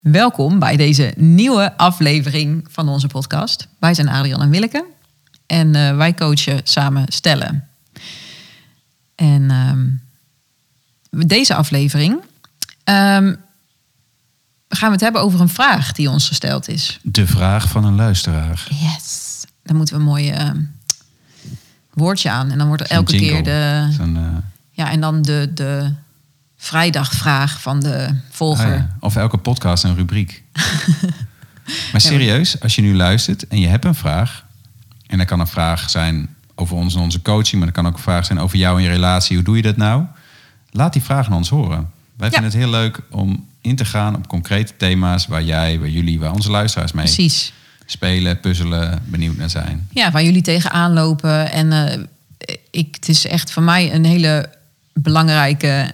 Welkom bij deze nieuwe aflevering van onze podcast. Wij zijn Adrian en Willeke en wij coachen samen stellen. En deze aflevering gaan we het hebben over een vraag die ons gesteld is. De vraag van een luisteraar. Yes, dan moeten we een mooi woordje aan. En dan wordt er elke keer en dan de vrijdagvraag van de volger. Ah, ja. Of elke podcast een rubriek. Maar serieus, als je nu luistert en je hebt een vraag, en dat kan een vraag zijn over ons en onze coaching, maar dat kan ook een vraag zijn over jou en je relatie. Hoe doe je dat nou? Laat die vraag aan ons horen. Wij vinden het heel leuk om in te gaan op concrete thema's waar waar onze luisteraars mee spelen, puzzelen, benieuwd naar zijn. Ja, waar jullie tegenaan lopen. En het is echt voor mij een hele belangrijke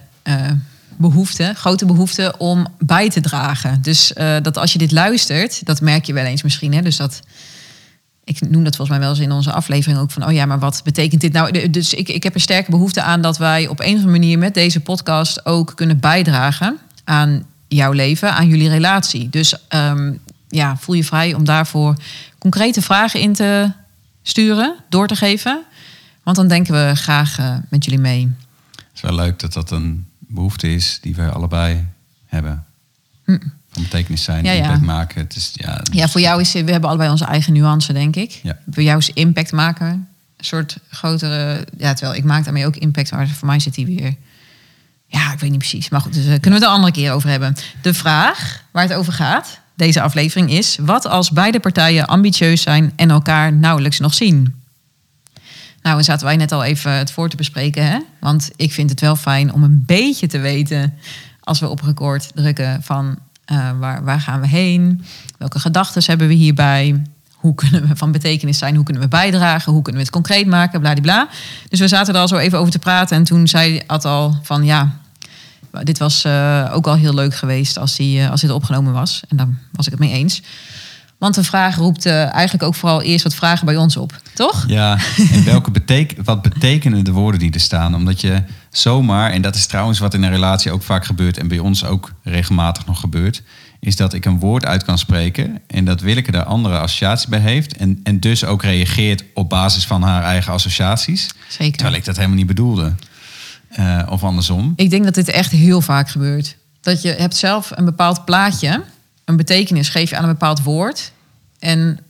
grote behoefte om bij te dragen. Dus dat als je dit luistert, dat merk je wel eens misschien. Hè? Dus ik noem dat volgens mij wel eens in onze aflevering ook van, oh ja, maar wat betekent dit nou? Dus ik heb een sterke behoefte aan dat wij op een of andere manier met deze podcast ook kunnen bijdragen aan jouw leven, aan jullie relatie. Dus voel je vrij om daarvoor concrete vragen in te sturen, door te geven. Want dan denken we graag met jullie mee. Het is wel leuk dat dat een behoefte is die wij allebei hebben. Van betekenis zijn, impact maken. Het is, voor jou is, we hebben allebei onze eigen nuance, denk ik. Ja. Voor jou is impact maken een soort grotere... Ja, terwijl ik maak daarmee ook impact, maar voor mij zit die weer... Ja, ik weet niet precies. Maar goed, dus kunnen we het een andere keer over hebben. De vraag waar het over gaat, deze aflevering, is: wat als beide partijen ambitieus zijn en elkaar nauwelijks nog zien? Nou, dan zaten wij net al even het voor te bespreken, hè? Want ik vind het wel fijn om een beetje te weten, als we op record drukken, van waar gaan we heen? Welke gedachten hebben we hierbij? Hoe kunnen we van betekenis zijn? Hoe kunnen we bijdragen? Hoe kunnen we het concreet maken? Bladibla. Dus we zaten er al zo even over te praten. En toen zei Ad al van dit was ook al heel leuk geweest als dit opgenomen was. En daar was ik het mee eens. Want de vraag roept eigenlijk ook vooral eerst wat vragen bij ons op, toch? Ja, en wat betekenen de woorden die er staan? Omdat je zomaar, en dat is trouwens wat in een relatie ook vaak gebeurt en bij ons ook regelmatig nog gebeurt, is dat ik een woord uit kan spreken en dat Willeke daar andere associatie bij heeft en dus ook reageert op basis van haar eigen associaties. Zeker. Terwijl ik dat helemaal niet bedoelde. Of andersom. Ik denk dat dit echt heel vaak gebeurt. Dat je hebt zelf een bepaald plaatje, een betekenis geef je aan een bepaald woord. En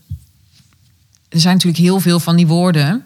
er zijn natuurlijk heel veel van die woorden.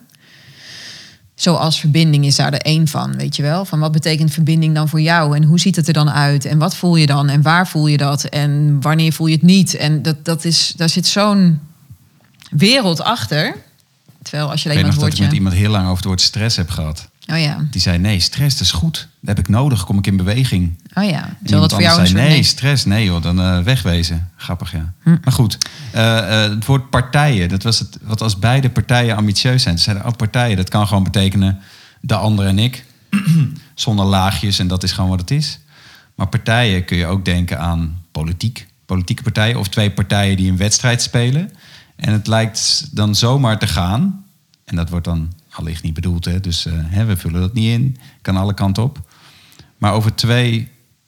Zoals verbinding is daar er één van, weet je wel. Van wat betekent verbinding dan voor jou? En hoe ziet het er dan uit? En wat voel je dan? En waar voel je dat? En wanneer voel je het niet? En daar zit zo'n wereld achter. Terwijl als je alleen maar het woordje... Ik met iemand heel lang over het woord stress heb gehad. Oh ja. Die zei, nee, stress, dat is goed. Dat heb ik nodig, kom ik in beweging. Oh ja. Terwijl dat voor jou een soort... Nee, stress, nee joh, dan wegwezen. Grappig, ja. Maar goed, het woord partijen, dat was het, wat als beide partijen ambitieus zijn. Ze zeiden, partijen, dat kan gewoon betekenen de ander en ik. Zonder laagjes en dat is gewoon wat het is. Maar partijen kun je ook denken aan politieke partijen of twee partijen die een wedstrijd spelen. En het lijkt dan zomaar te gaan, en dat wordt dan allicht niet bedoeld, hè? Dus we vullen dat niet in, kan alle kanten op. Maar over twee,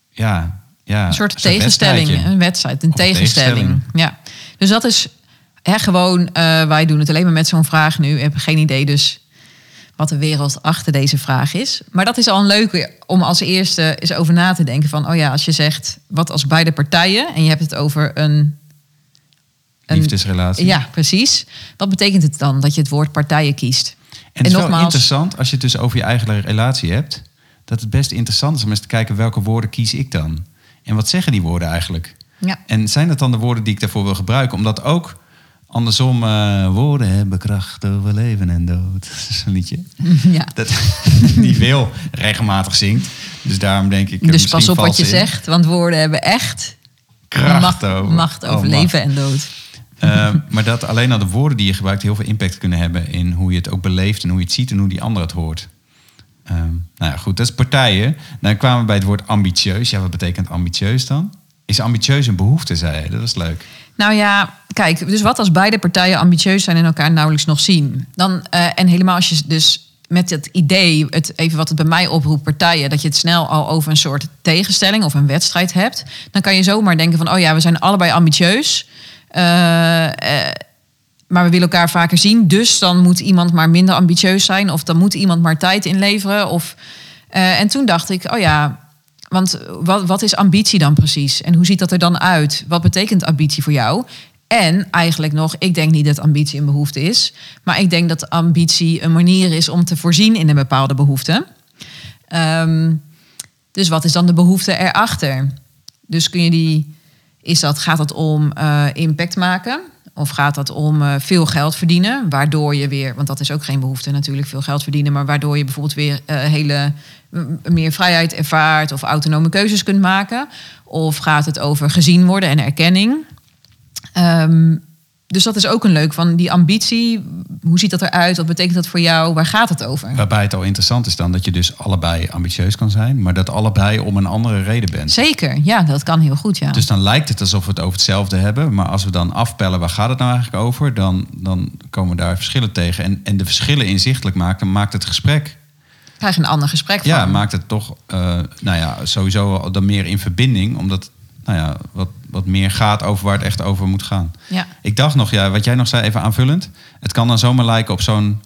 een soort tegenstelling, een wedstrijd, een tegenstelling. Ja. Dus dat is gewoon, wij doen het alleen maar met zo'n vraag nu. Ik heb geen idee dus wat de wereld achter deze vraag is. Maar dat is al een leuke om als eerste eens over na te denken van, als je zegt, wat als beide partijen, en je hebt het over een liefdesrelatie. Ja, precies. Wat betekent het dan dat je het woord partijen kiest? En het is wel interessant, als je het dus over je eigen relatie hebt, dat het best interessant is om eens te kijken welke woorden kies ik dan. En wat zeggen die woorden eigenlijk? Ja. En zijn dat dan de woorden die ik daarvoor wil gebruiken? Omdat ook andersom woorden hebben kracht over leven en dood. Dat is een liedje. Ja. Dat die Wil regelmatig zingt. Dus daarom denk ik... Dus pas op wat je zegt, want woorden hebben echt macht over leven en dood. Maar dat alleen al de woorden die je gebruikt heel veel impact kunnen hebben in hoe je het ook beleeft en hoe je het ziet en hoe die ander het hoort. Goed, dat is partijen. Dan kwamen we bij het woord ambitieus. Ja, wat betekent ambitieus dan? Is ambitieus een behoefte, zei je? Dat was leuk. Nou ja, kijk, dus wat als beide partijen ambitieus zijn en elkaar nauwelijks nog zien? Dan, en helemaal als je dus met het idee, even wat het bij mij oproept, partijen, dat je het snel al over een soort tegenstelling of een wedstrijd hebt, dan kan je zomaar denken van, oh ja, we zijn allebei ambitieus, maar we willen elkaar vaker zien, dus dan moet iemand maar minder ambitieus zijn, of dan moet iemand maar tijd inleveren. En toen dacht ik, oh ja, want wat is ambitie dan precies? En hoe ziet dat er dan uit? Wat betekent ambitie voor jou? En eigenlijk nog, ik denk niet dat ambitie een behoefte is, maar ik denk dat ambitie een manier is om te voorzien in een bepaalde behoefte. Dus wat is dan de behoefte erachter? Dus gaat dat om impact maken? Of gaat dat om veel geld verdienen? Waardoor je weer, want dat is ook geen behoefte natuurlijk, veel geld verdienen, maar waardoor je bijvoorbeeld weer meer vrijheid ervaart of autonome keuzes kunt maken? Of gaat het over gezien worden en erkenning? Dus dat is ook een leuk van die ambitie. Hoe ziet dat eruit? Wat betekent dat voor jou? Waar gaat het over? Waarbij het al interessant is dan dat je dus allebei ambitieus kan zijn, maar dat allebei om een andere reden bent. Zeker, ja, dat kan heel goed, ja. Dus dan lijkt het alsof we het over hetzelfde hebben, maar als we dan afpellen waar gaat het nou eigenlijk over, dan komen daar verschillen tegen. En de verschillen inzichtelijk maken, maakt het gesprek. Krijg je een ander gesprek van. Ja, maakt het toch sowieso dan meer in verbinding, omdat wat meer gaat over waar het echt over moet gaan. Ja. Ik dacht nog, wat jij nog zei, even aanvullend. Het kan dan zomaar lijken op zo'n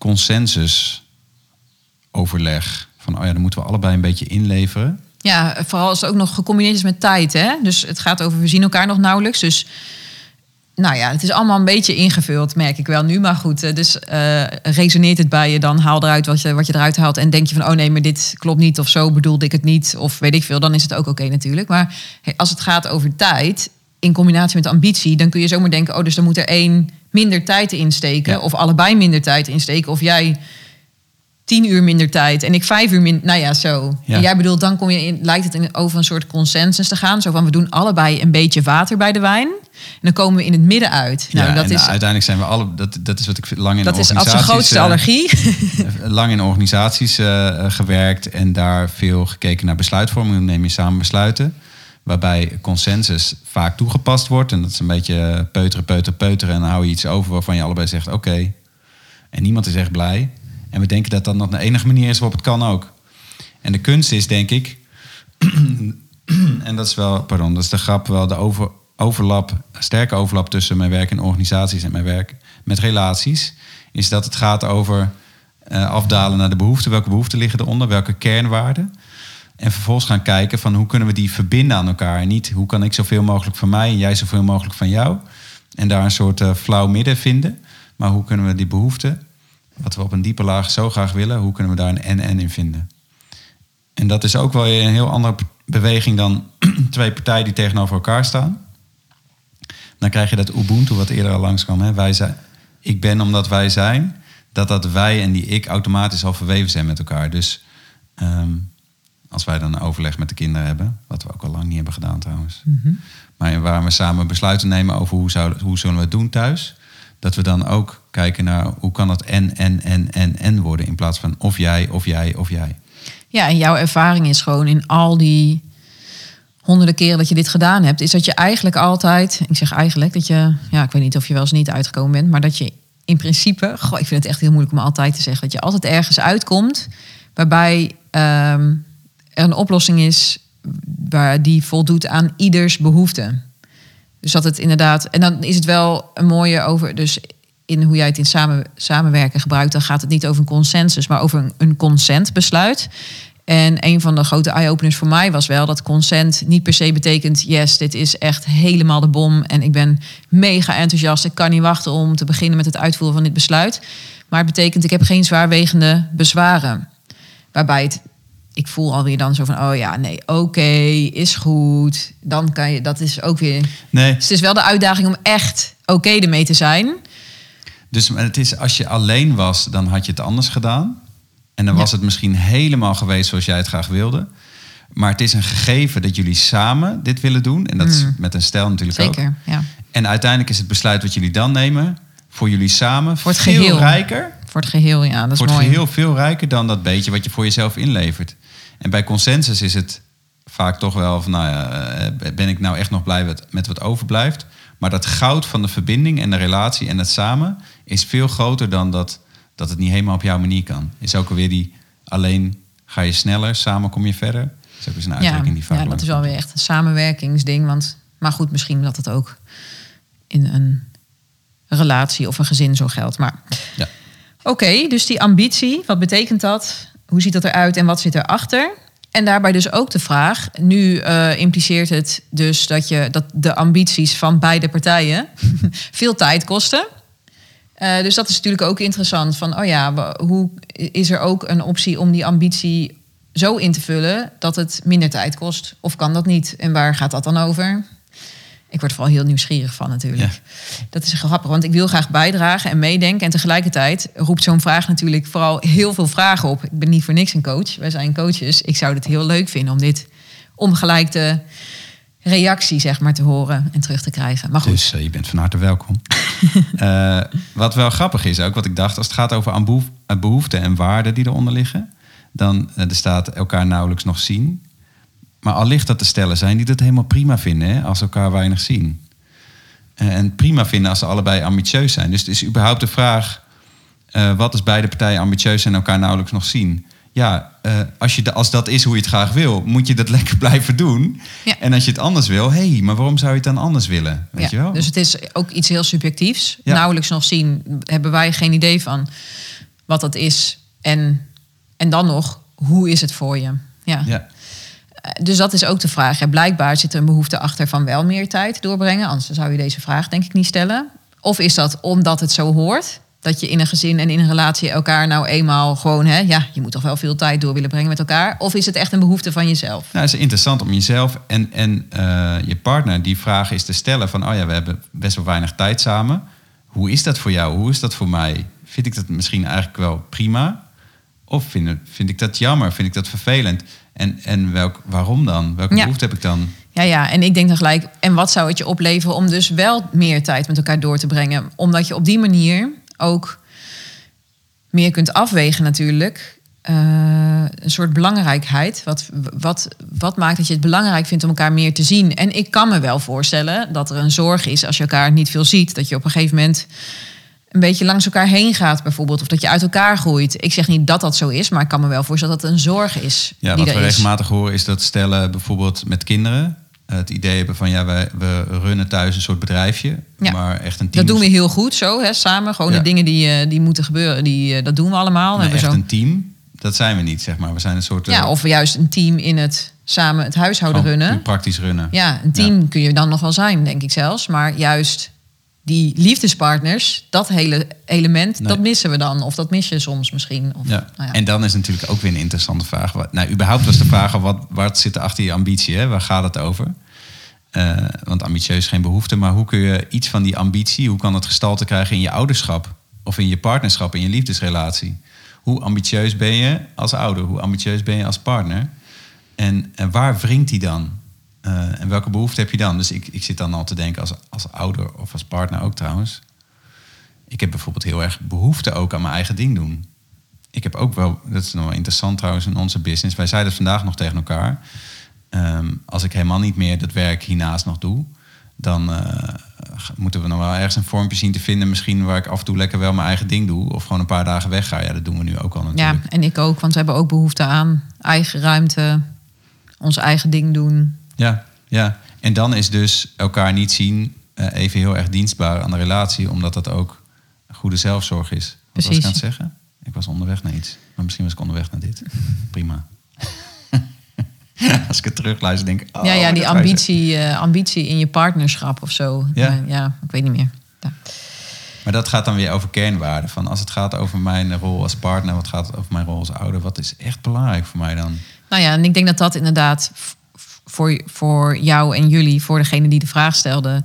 consensusoverleg. Van, dan moeten we allebei een beetje inleveren. Ja, vooral als het ook nog gecombineerd is met tijd. Hè? Dus het gaat over, we zien elkaar nog nauwelijks. Dus het is allemaal een beetje ingevuld, merk ik wel nu. Maar goed, dus resoneert het bij je, dan haal eruit wat je eruit haalt. En denk je van, oh nee, maar dit klopt niet of zo bedoelde ik het niet. Of weet ik veel, dan is het ook oké natuurlijk. Maar als het gaat over tijd, in combinatie met ambitie, dan kun je zomaar denken, oh, dus dan moet er één minder tijd insteken. Ja. Of allebei minder tijd insteken. Of jij 10 uur minder tijd en ik 5 uur minder. Zo. Ja. En jij bedoelt, dan lijkt het over een soort consensus te gaan. Zo van, we doen allebei een beetje water bij de wijn. En dan komen we in het midden uit. Uiteindelijk zijn we alle... Dat is wat ik lang in dat organisaties... Dat is als grootste allergie. Lang in organisaties gewerkt en daar veel gekeken naar besluitvorming. Dan neem je samen besluiten. Waarbij consensus vaak toegepast wordt. En dat is een beetje peuteren. En dan hou je iets over waarvan je allebei zegt, oké. En niemand is echt blij. En we denken dat dat nog de enige manier is waarop het kan ook. En de kunst is, denk ik... en dat is de grap, wel de sterke overlap tussen mijn werk in organisaties en mijn werk met relaties, is dat het gaat over afdalen naar de behoeften. Welke behoeften liggen eronder? Welke kernwaarden? En vervolgens gaan kijken van hoe kunnen we die verbinden aan elkaar. En niet hoe kan ik zoveel mogelijk van mij en jij zoveel mogelijk van jou. En daar een soort flauw midden vinden. Maar hoe kunnen we die behoeften, wat we op een diepe laag zo graag willen, hoe kunnen we daar een en in vinden? En dat is ook wel een heel andere beweging dan twee partijen die tegenover elkaar staan. Dan krijg je dat Ubuntu wat eerder al langskwam. Hè? Wij zijn, ik ben omdat wij zijn. Dat wij en die ik automatisch al verweven zijn met elkaar. Dus als wij dan een overleg met de kinderen hebben, wat we ook al lang niet hebben gedaan trouwens. Mm-hmm. Maar waar we samen besluiten nemen over hoe zullen we het doen thuis. Dat we dan ook kijken naar hoe kan het en worden. In plaats van of jij. Ja, en jouw ervaring is gewoon in al die honderden keren dat je dit gedaan hebt, is dat je eigenlijk altijd, ik zeg eigenlijk, dat je, ik weet niet of je wel eens niet uitgekomen bent, maar dat je in principe, ik vind het echt heel moeilijk om altijd te zeggen, dat je altijd ergens uitkomt waarbij er een oplossing is waar die voldoet aan ieders behoefte. Dus dat het inderdaad, en dan is het wel een mooie over, dus in hoe jij het in samenwerken gebruikt, dan gaat het niet over een consensus, maar over een consentbesluit. En een van de grote eye-openers voor mij was wel dat consent niet per se betekent, yes, dit is echt helemaal de bom en ik ben mega enthousiast, ik kan niet wachten om te beginnen met het uitvoeren van dit besluit. Maar het betekent, ik heb geen zwaarwegende bezwaren. Waarbij ik voel alweer dan zo van, oké, is goed. Dan kan je, dat is ook weer... Nee. Dus het is wel de uitdaging om echt oké ermee te zijn. Dus het is, als je alleen was, dan had je het anders gedaan. En dan was het misschien helemaal geweest zoals jij het graag wilde. Maar het is een gegeven dat jullie samen dit willen doen. En dat is met een stijl natuurlijk zeker, ook. Ja. En uiteindelijk is het besluit wat jullie dan nemen voor jullie samen voor het veel geheel. rijker. Voor het geheel, ja, dat is mooi. Voor het geheel veel rijker dan dat beetje wat je voor jezelf inlevert. En bij consensus is het vaak toch wel van, ben ik nou echt nog blij met wat overblijft? Maar dat goud van de verbinding en de relatie en het samen is veel groter dan dat het niet helemaal op jouw manier kan. Is ook alweer die alleen ga je sneller, samen kom je verder. Dat is ook eens een uitdrukking die vaak... Ja, dat is wel weer echt een samenwerkingsding. Maar goed, misschien dat het ook in een relatie of een gezin zo geldt. Maar ja. Oké, dus die ambitie, wat betekent dat? Hoe ziet dat eruit en wat zit erachter? En daarbij dus ook de vraag, nu impliceert het dus dat de ambities van beide partijen veel tijd kosten. Dus dat is natuurlijk ook interessant. Van, hoe is er ook een optie om die ambitie zo in te vullen dat het minder tijd kost? Of kan dat niet? En waar gaat dat dan over? Ik word er vooral heel nieuwsgierig van natuurlijk. Ja. Dat is grappig, want ik wil graag bijdragen en meedenken. En tegelijkertijd roept zo'n vraag natuurlijk vooral heel veel vragen op. Ik ben niet voor niks een coach. Wij zijn coaches. Ik zou het heel leuk vinden om dit ongelijkte reactie zeg maar te horen en terug te krijgen. Maar goed. Dus je bent van harte welkom. Wat wel grappig is ook, wat ik dacht, als het gaat over behoeften en waarden die eronder liggen, dan er staat elkaar nauwelijks nog zien. Maar allicht dat er stellen zijn die dat helemaal prima vinden, hè, als ze elkaar weinig zien. En prima vinden als ze allebei ambitieus zijn. Dus het is überhaupt de vraag, wat is beide partijen ambitieus en elkaar nauwelijks nog zien? Ja, als dat is hoe je het graag wil, moet je dat lekker blijven doen. Ja. En als je het anders wil, maar waarom zou je het dan anders willen? Weet je wel? Dus het is ook iets heel subjectiefs. Ja. Nauwelijks nog zien, hebben wij geen idee van wat dat is. En dan nog, hoe is het voor je? Ja. Dus dat is ook de vraag. Ja, blijkbaar zit er een behoefte achter van wel meer tijd doorbrengen. Anders zou je deze vraag denk ik niet stellen. Of is dat omdat het zo hoort? Dat je in een gezin en in een relatie elkaar nou eenmaal gewoon... je moet toch wel veel tijd door willen brengen met elkaar? Of is het echt een behoefte van jezelf? Nou, het is interessant om jezelf en je partner die vraag is te stellen van... we hebben best wel weinig tijd samen. Hoe is dat voor jou? Hoe is dat voor mij? Vind ik dat misschien eigenlijk wel prima? Of vind ik dat jammer? Vind ik dat vervelend? En waarom dan? Welke behoefte heb ik dan? Ja, en ik denk dan gelijk... En wat zou het je opleveren om dus wel meer tijd met elkaar door te brengen? Omdat je op die manier ook meer kunt afwegen natuurlijk. Een soort belangrijkheid. Wat maakt dat je het belangrijk vindt om elkaar meer te zien? En ik kan me wel voorstellen dat er een zorg is als je elkaar niet veel ziet. Dat je op een gegeven moment een beetje langs elkaar heen gaat bijvoorbeeld. Of dat je uit elkaar groeit. Ik zeg niet dat dat zo is, maar ik kan me wel voorstellen dat het een zorg is. Ja, wat we regelmatig horen is dat stellen bijvoorbeeld met kinderen het idee hebben van we runnen thuis een soort bedrijfje. Ja. Maar echt een team. Dat doen we heel goed zo, samen. Gewoon de dingen die moeten gebeuren, dat doen we allemaal. Nee, echt een team, dat zijn we niet, zeg maar. We zijn een soort... of juist een team in het samen het huishouden runnen. Praktisch runnen. Ja, een team kun je dan nog wel zijn, denk ik zelfs. Maar juist die liefdespartners, dat hele element, dat missen we dan. Of dat mis je soms misschien. Of, En dan is natuurlijk ook weer een interessante vraag. Überhaupt was de vraag, wat zit er achter je ambitie? Hè? Waar gaat het over? Want ambitieus is geen behoefte. Maar hoe kun je iets van die ambitie, hoe kan het gestalte krijgen in je ouderschap? Of in je partnerschap, in je liefdesrelatie? Hoe ambitieus ben je als ouder? Hoe ambitieus ben je als partner? En waar wringt die dan? En welke behoefte heb je dan? Dus ik zit dan al te denken als ouder of als partner ook trouwens. Ik heb bijvoorbeeld heel erg behoefte ook aan mijn eigen ding doen. Ik heb ook wel, dat is nog wel interessant trouwens in onze business. Wij zeiden het vandaag nog tegen elkaar. Als ik helemaal niet meer dat werk hiernaast nog doe, dan moeten we nog wel ergens een vormpje zien te vinden. Misschien waar ik af en toe lekker wel mijn eigen ding doe. Of gewoon een paar dagen wegga. Ja, dat doen we nu ook al natuurlijk. Ja, en ik ook, want we hebben ook behoefte aan eigen ruimte, ons eigen ding doen. Ja. En dan is dus elkaar niet zien even heel erg dienstbaar aan de relatie, omdat dat ook goede zelfzorg is. Wat was ik aan het zeggen? Ik was onderweg naar iets. Maar misschien was ik onderweg naar dit. Prima. Als ik het terugluister, denk ik... die ambitie in je partnerschap of zo. Ja, ik weet niet meer. Ja. Maar dat gaat dan weer over kernwaarden. Van als het gaat over mijn rol als partner, wat gaat het over mijn rol als ouder? Wat is echt belangrijk voor mij dan? Nou ja, en ik denk dat inderdaad voor jou en jullie, voor degene die de vraag stelde,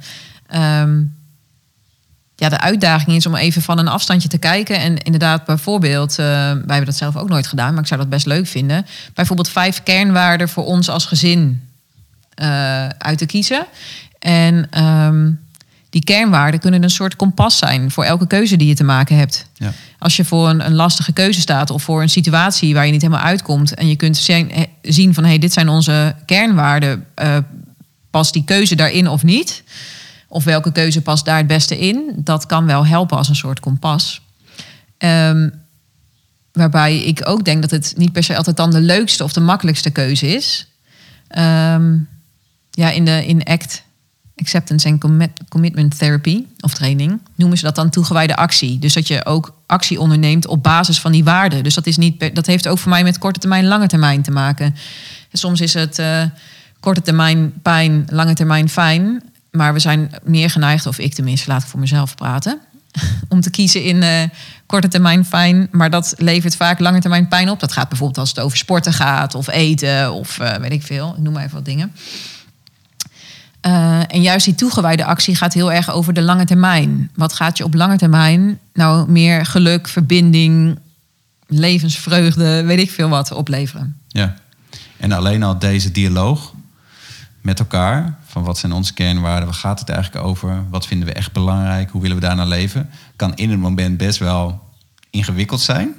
de uitdaging is om even van een afstandje te kijken. En inderdaad, bijvoorbeeld, wij hebben dat zelf ook nooit gedaan, maar ik zou dat best leuk vinden. Bijvoorbeeld 5 kernwaarden voor ons als gezin uit te kiezen. En die kernwaarden kunnen een soort kompas zijn voor elke keuze die je te maken hebt. Ja. Als je voor een lastige keuze staat of voor een situatie waar je niet helemaal uitkomt en je kunt zien van dit zijn onze kernwaarden, past die keuze daarin of niet? Of welke keuze past daar het beste in? Dat kan wel helpen als een soort kompas. Waarbij ik ook denk dat het niet per se altijd dan de leukste of de makkelijkste keuze is. In ACT, Acceptance and Commitment Therapy of training, noemen ze dat dan toegewijde actie. Dus dat je ook actie onderneemt op basis van die waarden. Dus dat heeft ook voor mij met korte termijn, lange termijn te maken. En soms is het korte termijn pijn, lange termijn fijn. Maar we zijn meer geneigd, of ik tenminste, laat ik voor mezelf praten, om te kiezen in korte termijn fijn. Maar dat levert vaak lange termijn pijn op. Dat gaat bijvoorbeeld als het over sporten gaat of eten of weet ik veel. Ik noem maar even wat dingen. En juist die toegewijde actie gaat heel erg over de lange termijn. Wat gaat je op lange termijn nou meer geluk, verbinding, levensvreugde, weet ik veel wat opleveren? Ja, en alleen al deze dialoog met elkaar, van wat zijn onze kernwaarden, waar gaat het eigenlijk over, wat vinden we echt belangrijk, hoe willen we daarna leven, kan in het moment best wel ingewikkeld zijn.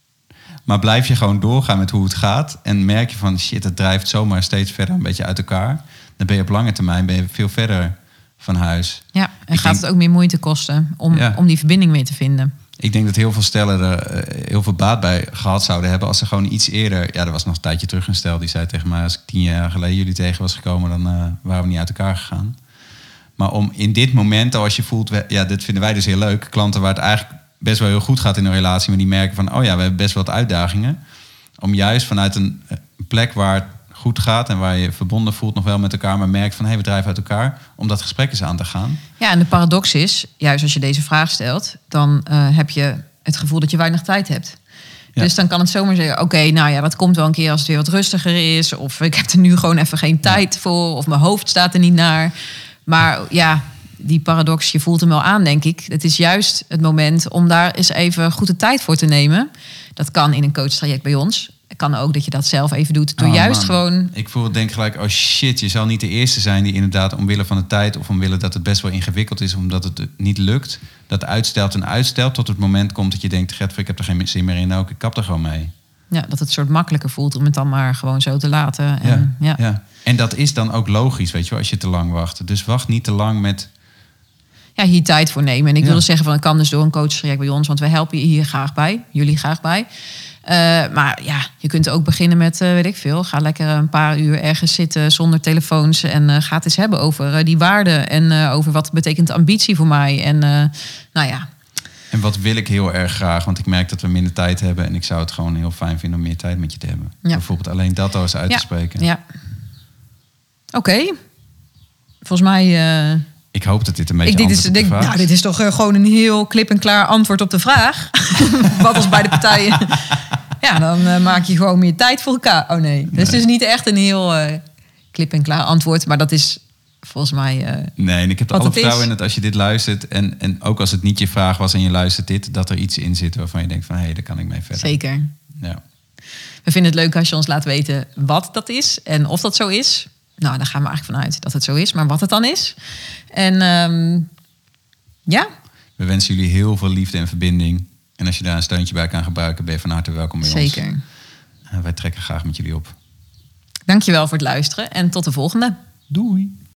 Maar blijf je gewoon doorgaan met hoe het gaat en merk je van shit, het drijft zomaar steeds verder een beetje uit elkaar. Dan ben je op lange termijn veel verder van huis. Ja, en gaat het ook meer moeite kosten om die verbinding weer te vinden. Ik denk dat heel veel stellen er heel veel baat bij gehad zouden hebben als ze gewoon iets eerder... Ja, er was nog een tijdje terug een stel die zei tegen mij, als ik 10 jaar geleden jullie tegen was gekomen, dan waren we niet uit elkaar gegaan. Maar om in dit moment, als je voelt, dit vinden wij dus heel leuk, klanten waar het eigenlijk best wel heel goed gaat in een relatie, maar die merken van, we hebben best wel wat uitdagingen. Om juist vanuit een plek waar het goed gaat en waar je verbonden voelt nog wel met elkaar, maar merkt van, we drijven uit elkaar, om dat gesprek eens aan te gaan. Ja, en de paradox is, juist als je deze vraag stelt, dan heb je het gevoel dat je weinig tijd hebt. Ja. Dus dan kan het zomaar zeggen, dat komt wel een keer als het weer wat rustiger is, of ik heb er nu gewoon even geen tijd voor, of mijn hoofd staat er niet naar. Maar ja, die paradox, je voelt hem wel aan, denk ik. Het is juist het moment om daar eens even goed de tijd voor te nemen. Dat kan in een coachtraject bij ons. Het kan ook dat je dat zelf even doet door gewoon... Ik voel het denk gelijk, shit, je zal niet de eerste zijn die inderdaad omwille van de tijd of omwille dat het best wel ingewikkeld is, omdat het niet lukt, dat uitstelt tot het moment komt dat je denkt, Gert, ik heb er geen zin meer in, ik kap er gewoon mee. Ja, dat het soort makkelijker voelt om het dan maar gewoon zo te laten. Ja. En dat is dan ook logisch, weet je wel, als je te lang wacht. Dus wacht niet te lang met... Ja, hier tijd voor nemen. En ik wilde zeggen, van, ik kan dus door een coachtraject bij ons, want wij helpen je hier graag bij. Jullie graag bij. Maar ja, je kunt ook beginnen met, weet ik veel, ga lekker een paar uur ergens zitten zonder telefoons en ga het eens hebben over die waarden en over wat betekent ambitie voor mij. En En wat wil ik heel erg graag, want ik merk dat we minder tijd hebben en ik zou het gewoon heel fijn vinden om meer tijd met je te hebben. Ja. Bijvoorbeeld alleen dat al eens uit te spreken. Ja. Oké. Volgens mij... Ik hoop dat dit een beetje antwoord op de vraag is. Dit is toch gewoon een heel klip-en-klaar antwoord op de vraag. Wat als beide partijen... Ja, dan maak je gewoon meer tijd voor elkaar. Oh nee. Dus het is niet echt een heel klip-en-klaar antwoord. Maar dat is volgens mij... nee, en ik heb er alle vertrouwen in dat als je dit luistert... En ook als het niet je vraag was en je luistert dit... dat er iets in zit waarvan je denkt van... hé, daar kan ik mee verder. Zeker. Ja. We vinden het leuk als je ons laat weten wat dat is. En of dat zo is... Nou, daar gaan we eigenlijk vanuit dat het zo is. Maar wat het dan is. En We wensen jullie heel veel liefde en verbinding. En als je daar een steuntje bij kan gebruiken... ben je van harte welkom bij ons. Zeker. Wij trekken graag met jullie op. Dankjewel voor het luisteren. En tot de volgende. Doei.